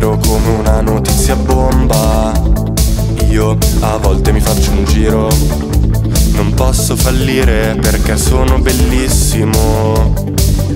giro come una notizia bomba. Io a volte mi faccio un giro, non posso fallire perché sono bellissimo.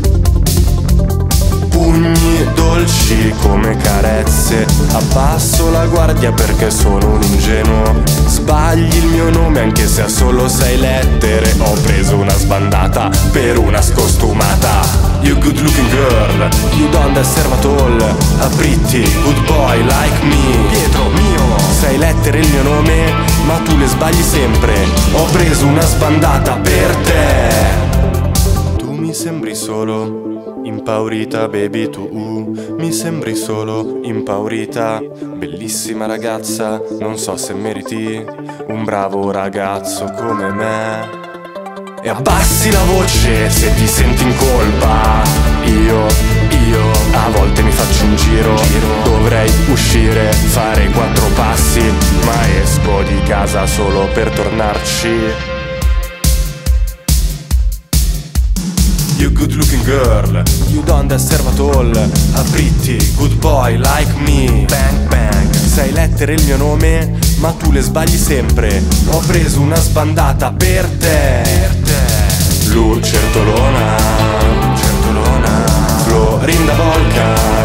Pugni dolci come carezze, abbasso la guardia perché sono un ingenuo. Sbagli il mio nome anche se ha solo 6 lettere. Ho preso una sbandata per una scostumata. You good looking girl, you don't deserve at all a pretty good boy like me. Pietro mio, 6 lettere il mio nome, ma tu le sbagli sempre. Ho preso una sbandata per te. Tu mi sembri solo impaurita, baby, tu mi sembri solo impaurita. Bellissima ragazza, non so se meriti un bravo ragazzo come me. E abbassi la voce se ti senti in colpa. Io a volte mi faccio un giro. Dovrei uscire, fare 4 passi, ma esco di casa solo per tornarci. You good looking girl, you don't deserve at all a pretty good boy like me. Bang bang, 6 lettere il mio nome, ma tu le sbagli sempre. Ho preso una sbandata per te. Lucertolona, Florinda Volca.